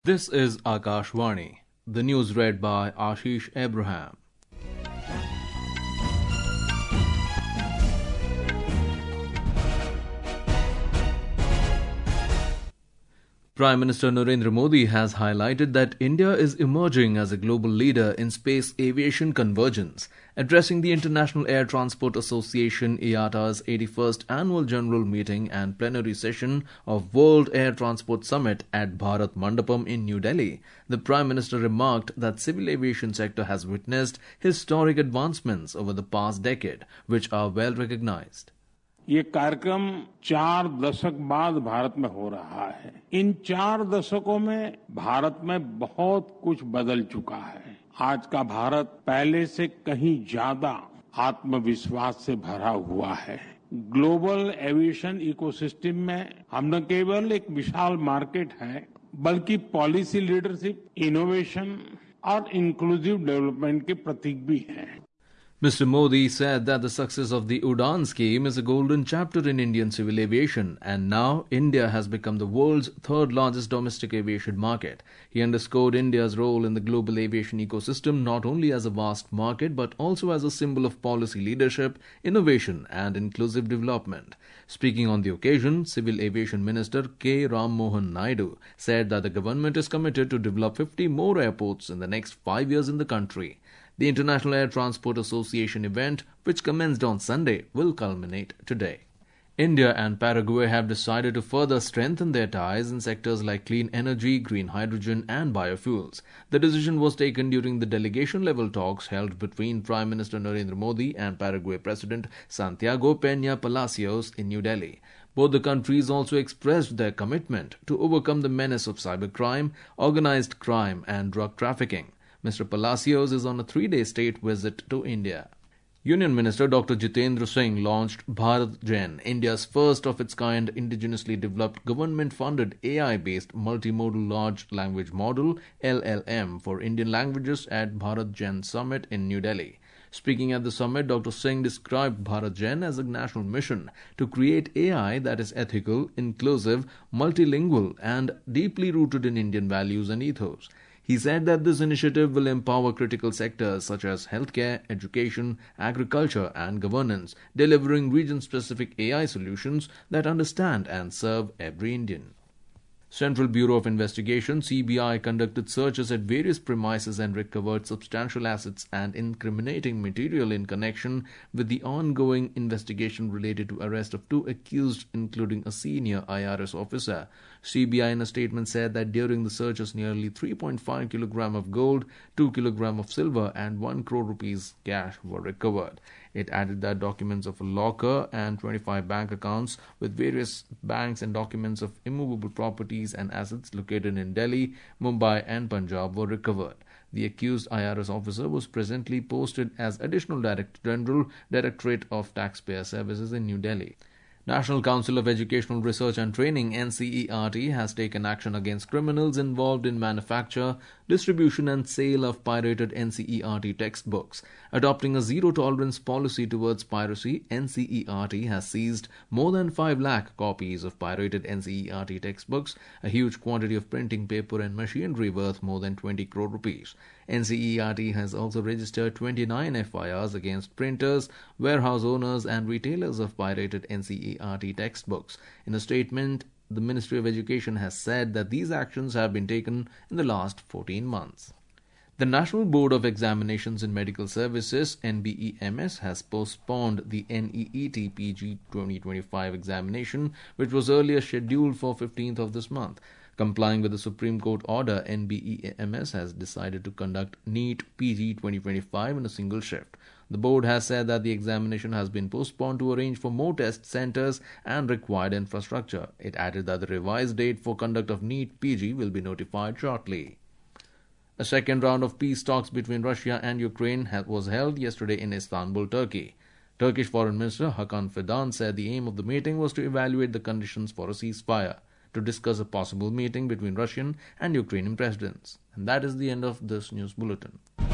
This is Akashvani. The news read by Ashish Abraham. Prime Minister Narendra Modi has highlighted that India is emerging as a global leader in space aviation convergence. Addressing the International Air Transport Association IATA's 81st Annual General Meeting and Plenary Session of World Air Transport Summit at Bharat Mandapam in New Delhi, the Prime Minister remarked that civil aviation sector has witnessed historic advancements over the past decade, which are well recognized. ये कार्यक्रम 4 दशक बाद भारत में हो रहा है। इन 4 दशकों में भारत में बहुत कुछ बदल चुका है। आज का भारत पहले से कहीं ज्यादा आत्मविश्वास से भरा हुआ है। ग्लोबल एविएशन इकोसिस्टम में हम न केवल एक विशाल मार्केट है, बल्कि पॉलिसी लीडरशिप, इनोवेशन और इंक्लूसिव डेवलपमेंट के प्रतीक भी हैं। Mr. Modi said that the success of the UDAN scheme is a golden chapter in Indian civil aviation, and now India has become the world's third largest domestic aviation market. He underscored India's role in the global aviation ecosystem not only as a vast market but also as a symbol of policy leadership, innovation and inclusive development. Speaking on the occasion, Civil Aviation Minister K. Ram Mohan Naidu said that the government is committed to develop 50 more airports in the next 5 years in the country. The International Air Transport Association event, which commenced on Sunday, will culminate today. India and Paraguay have decided to further strengthen their ties in sectors like clean energy, green hydrogen and biofuels. The decision was taken during the delegation-level talks held between Prime Minister Narendra Modi and Paraguay President Santiago Peña Palacios in New Delhi. Both the countries also expressed their commitment to overcome the menace of cybercrime, organized crime and drug trafficking. Mr. Palacios is on a 3-day state visit to India. Union Minister Dr. Jitendra Singh launched Bharat Gen, India's first of its kind indigenously developed government-funded AI-based multimodal large language model LLM for Indian languages at Bharat Gen Summit in New Delhi. Speaking at the summit, Dr. Singh described Bharat Gen as a national mission to create AI that is ethical, inclusive, multilingual and deeply rooted in Indian values and ethos. He said that this initiative will empower critical sectors such as healthcare, education, agriculture and governance, delivering region-specific AI solutions that understand and serve every Indian. Central Bureau of Investigation (CBI) conducted searches at various premises and recovered substantial assets and incriminating material in connection with the ongoing investigation related to arrest of 2 accused, including a senior IRS officer. CBI in a statement said that during the searches nearly 3.5 kg of gold, 2 kg of silver and 1 crore rupees cash were recovered. It added that documents of a locker and 25 bank accounts with various banks and documents of immovable properties and assets located in Delhi, Mumbai and Punjab were recovered. The accused IRS officer was presently posted as Additional Director General, Directorate of Taxpayer Services in New Delhi. National Council of Educational Research and Training (NCERT) has taken action against criminals involved in manufacture, distribution and sale of pirated NCERT textbooks. Adopting a zero-tolerance policy towards piracy, NCERT has seized more than 5 lakh copies of pirated NCERT textbooks, a huge quantity of printing paper and machinery worth more than 20 crore rupees. NCERT has also registered 29 FIRs against printers, warehouse owners and retailers of pirated NCERT textbooks. In a statement, the Ministry of Education has said that these actions have been taken in the last 14 months. The National Board of Examinations in Medical Services (NBEMS) has postponed the NEET PG 2025 examination, which was earlier scheduled for 15th of this month. Complying with the Supreme Court order, NBEMS has decided to conduct NEET PG 2025 in a single shift. The board has said that the examination has been postponed to arrange for more test centers and required infrastructure. It added that the revised date for conduct of NEET PG will be notified shortly. A second round of peace talks between Russia and Ukraine was held yesterday in Istanbul, Turkey. Turkish Foreign Minister Hakan Fidan said the aim of the meeting was to evaluate the conditions for a ceasefire, to discuss a possible meeting between Russian and Ukrainian presidents. And that is the end of this news bulletin.